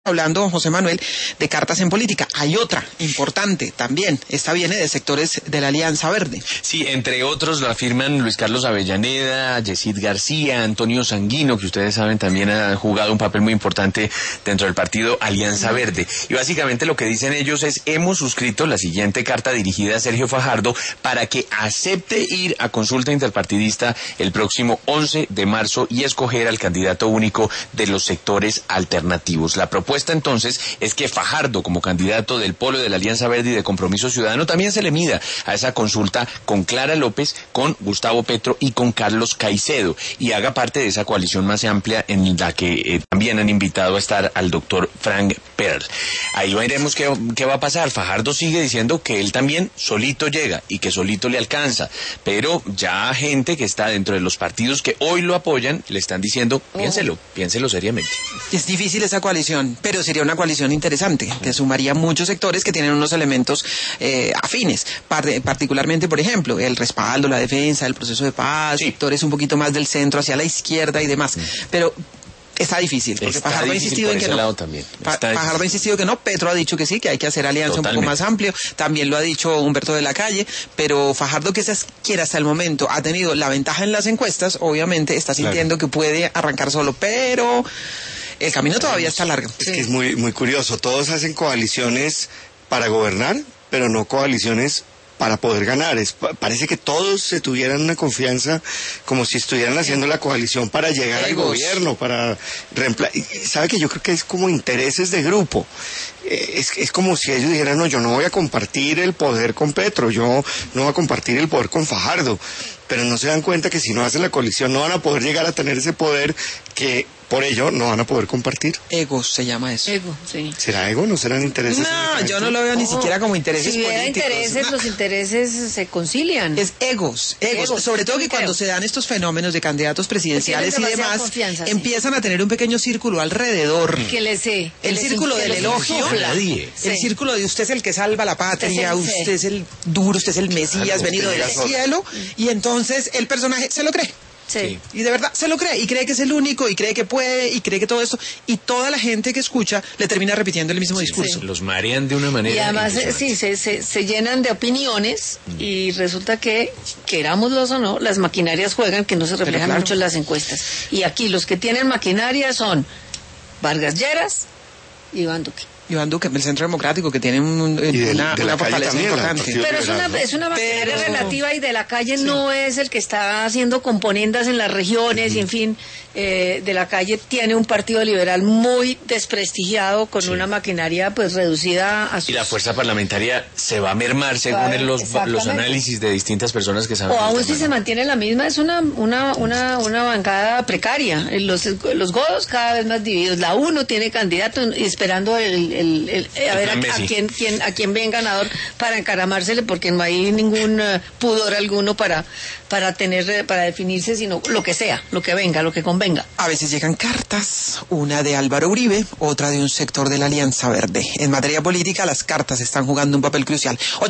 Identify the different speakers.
Speaker 1: Hablando, José Manuel, de cartas en política. Hay otra importante también. Esta viene de sectores de la Alianza Verde.
Speaker 2: Sí, entre otros lo afirman Luis Carlos Avellaneda, Yesid García, Antonio Sanguino, que ustedes saben también ha jugado un papel muy importante dentro del partido Alianza Verde. Y básicamente lo que dicen ellos es: hemos suscrito la siguiente carta dirigida a Sergio Fajardo para que acepte ir a consulta interpartidista el próximo 11 de marzo y escoger al candidato único de los sectores alternativos. La propuesta entonces es que Fajardo, como candidato del Polo de la Alianza Verde y de Compromiso Ciudadano, también se le mida a esa consulta con Clara López, con Gustavo Petro y con Carlos Caicedo, y haga parte de esa coalición más amplia en la que también han invitado a estar al doctor Frank Perl. Ahí veremos qué va a pasar. Fajardo sigue diciendo que él también solito llega y que solito le alcanza, pero ya gente que está dentro de los partidos que hoy lo apoyan le están diciendo: piénselo seriamente.
Speaker 1: Es difícil esa coalición, pero sería una coalición interesante, que sumaría muchos sectores que tienen unos elementos afines, particularmente, por ejemplo, el respaldo, la defensa, el proceso de paz, sectores un poquito más del centro hacia la izquierda y demás. Pero está difícil, porque Fajardo ha insistido en que no. Fajardo ha insistido que no, Petro ha dicho que sí, que hay que hacer alianza un poco más amplio, también lo ha dicho Humberto de la Calle, pero Fajardo, que quiera hasta el momento, ha tenido la ventaja en las encuestas, obviamente está sintiendo que puede arrancar solo, pero el camino todavía está largo.
Speaker 3: Es que es muy, muy curioso, todos hacen coaliciones para gobernar, pero no coaliciones para poder ganar. Parece que todos se tuvieran una confianza como si estuvieran haciendo la coalición para llegar al gobierno, para reemplazar. ¿Sabe que yo creo que es como intereses de grupo? Es como si ellos dijeran: no, yo no voy a compartir el poder con Petro, yo no voy a compartir el poder con Fajardo, pero no se dan cuenta que si no hacen la coalición no van a poder llegar a tener ese poder, que por ello no van a poder compartir.
Speaker 1: Egos se llama eso.
Speaker 4: Ego, sí.
Speaker 3: ¿Será ego? ¿No serán intereses?
Speaker 1: No, yo no lo veo ni siquiera como intereses políticos.
Speaker 4: Si hubiera intereses, los intereses se concilian.
Speaker 1: Es egos. Sobre todo que cuando se dan estos fenómenos de candidatos presidenciales y demás, empiezan a tener un pequeño círculo alrededor. El círculo del elogio. El círculo de: usted es el que salva la patria, usted es el duro, usted es el Mesías venido del cielo, y entonces el personaje se lo cree.
Speaker 4: Sí.
Speaker 1: Y de verdad se lo cree, y cree que es el único, y cree que puede, y cree que todo esto, y toda la gente que escucha le termina repitiendo el mismo discurso.
Speaker 2: Los marean de una manera.
Speaker 4: Y además se llenan de opiniones, y resulta que, querámoslos o no, las maquinarias juegan, que no se reflejan mucho en las encuestas. Y aquí los que tienen maquinaria son Vargas Lleras y Iván Duque.
Speaker 1: Iván Duque, el Centro Democrático, que tiene una fortaleza importante.
Speaker 4: Pero es una maquinaria relativa, y de la Calle no es el que está haciendo componendas en las regiones, y en fin, de la Calle tiene un partido liberal muy desprestigiado, con una maquinaria pues reducida a sus...
Speaker 2: Y la fuerza parlamentaria se va a mermar según los análisis de distintas personas que saben.
Speaker 4: O aún si se mantiene la misma, es una bancada precaria. Los godos cada vez más divididos. La UNO tiene candidato y esperando a ver a quién ven ganador para encaramársele, porque no hay ningún pudor alguno para definirse, sino lo que sea, lo que venga, lo que convenga.
Speaker 1: A veces llegan cartas, una de Álvaro Uribe, otra de un sector de la Alianza Verde. En materia política, las cartas están jugando un papel crucial.